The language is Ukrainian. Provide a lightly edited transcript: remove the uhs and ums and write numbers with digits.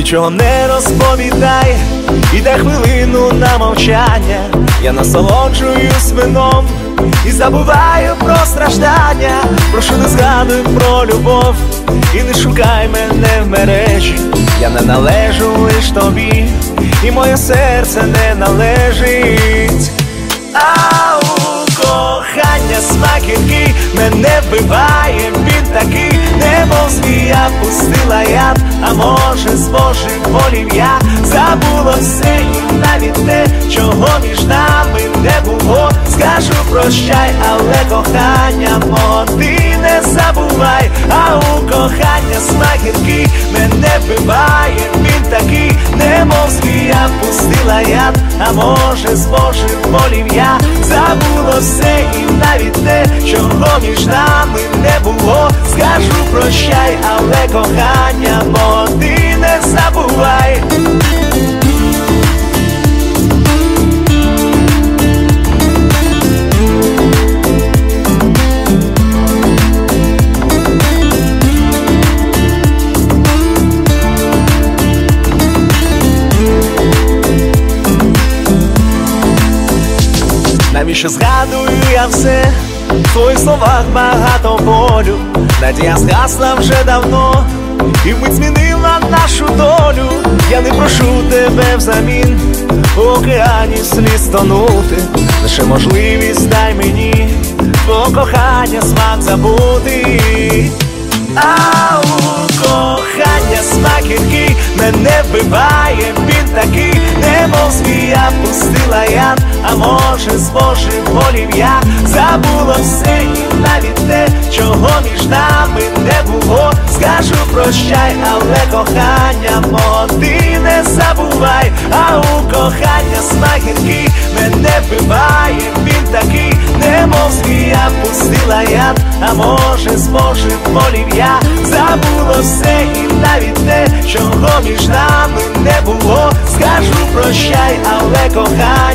нічого не розповідай, іде хвилину на мовчання. Я насолоджуюсь вином і забуваю про страждання. Прошу, не згадуй про любов і не шукай мене в мережі. Я не належу лиш тобі, і моє серце не належить. А у кохання смак гіркий мене вбиває, він такий, немов змія пустила яд. А може, з Божих волів я забула все і навіть те, чого між нами не було. Скажу прощай, але кохання мого ти не забувай. А у кохання смак гіркий мене вбиває, він такий, немов змія пустила яд. А може, з Божих волів я забула все і навіть те, чого між нами не було. Скажу прощай, але кохання мого ти не забувай. Навіщо згадую я все? В твоїх словах багато болю. Надія згасла вже давно і вмить змінила нашу долю. Я не прошу тебе взамін у океані сліз тонути. Лише можливість дай мені твого кохання смак забути. А у кохання смак гіркий мене вбиває, він такий, немов змія пустила яд. А може, з Божих волів я забула все і навіть те, чого між нами не було. Скажу прощай, але кохання мого ти не забувай. А у кохання смак гіркий мене вбиває, він такий, немов змія пустила яд. А може, з Божих волів я забула все і навіть те, чого між нами не було. Скажу прощай, але кохання